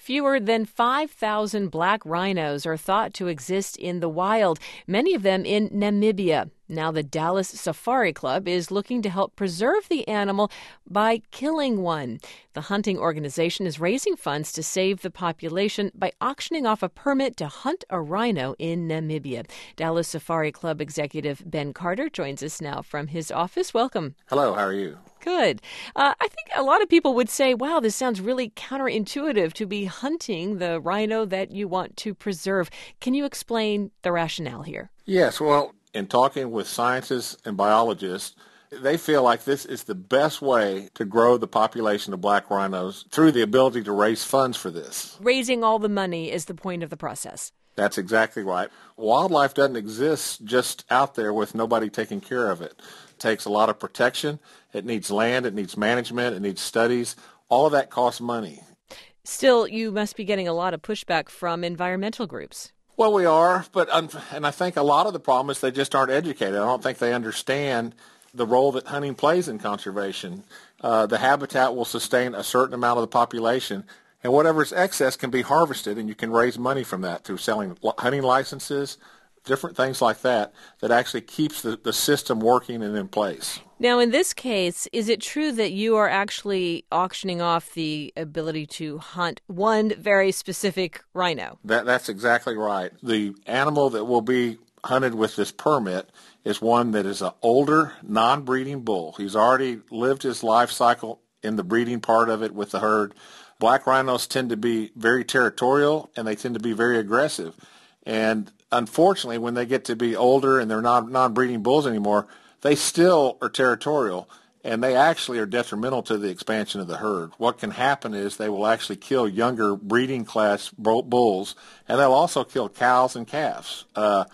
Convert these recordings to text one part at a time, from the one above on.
Fewer than 5,000 black rhinos are thought to exist in the wild, many of them in Namibia. Now the Dallas Safari Club is looking to help preserve the animal by killing one. The hunting organization is raising funds to save the population by auctioning off a permit to hunt a rhino in Namibia. Dallas Safari Club executive Ben Carter joins us now from his office. Welcome. Hello, how are you? Good. I think a lot of people would say, wow, this sounds really counterintuitive to be hunting the rhino that you want to preserve. Can you explain the rationale here? Yes, well, in talking with scientists and biologists, they feel like this is the best way to grow the population of black rhinos through the ability to raise funds for this. Raising all the money is the point of the process. That's exactly right. Wildlife doesn't exist just out there with nobody taking care of it. It takes a lot of protection. It needs land. It needs management. It needs studies. All of that costs money. Still, you must be getting a lot of pushback from environmental groups. Well, we are, and I think a lot of the problem is they just aren't educated. I don't think they understand the role that hunting plays in conservation. The habitat will sustain a certain amount of the population, and whatever's excess can be harvested, and you can raise money from that through selling hunting licenses, different things like that, that actually keeps the system working and in place. Now, in this case, is it true that you are actually auctioning off the ability to hunt one very specific rhino? That's exactly right. The animal that will be hunted with this permit is one that is an older, non-breeding bull. He's already lived his life cycle in the breeding part of it with the herd. Black rhinos tend to be very territorial, and they tend to be very aggressive. And unfortunately, when they get to be older and they're not non-breeding bulls anymore, they still are territorial, and they actually are detrimental to the expansion of the herd. What can happen is they will actually kill younger breeding class bulls, and they'll also kill cows and calves.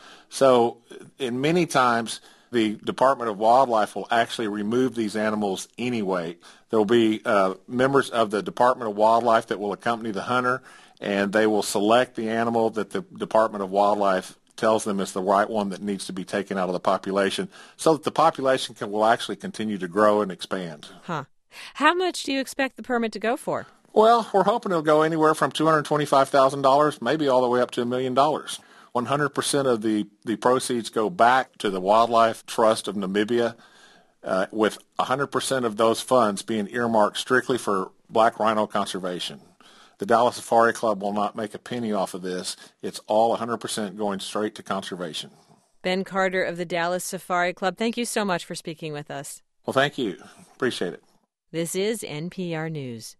So in many times, the Department of Wildlife will actually remove these animals anyway. There will be members of the Department of Wildlife that will accompany the hunter, and they will select the animal that the Department of Wildlife tells them is the right one that needs to be taken out of the population so that the population will actually continue to grow and expand. How much do you expect the permit to go for? Well, we're hoping it'll go anywhere from $225,000, maybe all the way up to $1 million. 100% of the proceeds go back to the Wildlife Trust of Namibia, with 100% of those funds being earmarked strictly for black rhino conservation. The Dallas Safari Club will not make a penny off of this. It's all 100% going straight to conservation. Ben Carter of the Dallas Safari Club, thank you so much for speaking with us. Well, thank you. Appreciate it. This is NPR News.